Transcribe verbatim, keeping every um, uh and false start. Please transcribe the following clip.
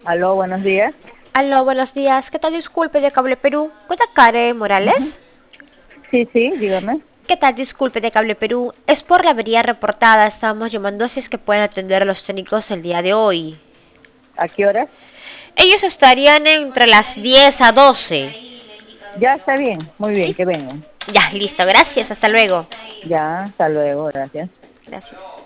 Aló, buenos días. Aló, buenos días. ¿Qué tal? Disculpe, de Cable Perú. ¿Cuenta Karen Ujú. Morales? Sí, sí, dígame. ¿Qué tal? Disculpe, de Cable Perú. Es por la avería reportada. Estábamos llamando si es que pueden atender a los técnicos el día de hoy. ¿A qué hora? Ellos estarían entre las diez a doce. Ya está bien, muy bien, ¿Sí? que vengan. Ya, listo. Gracias. Hasta luego. Ya, hasta luego, gracias. Gracias.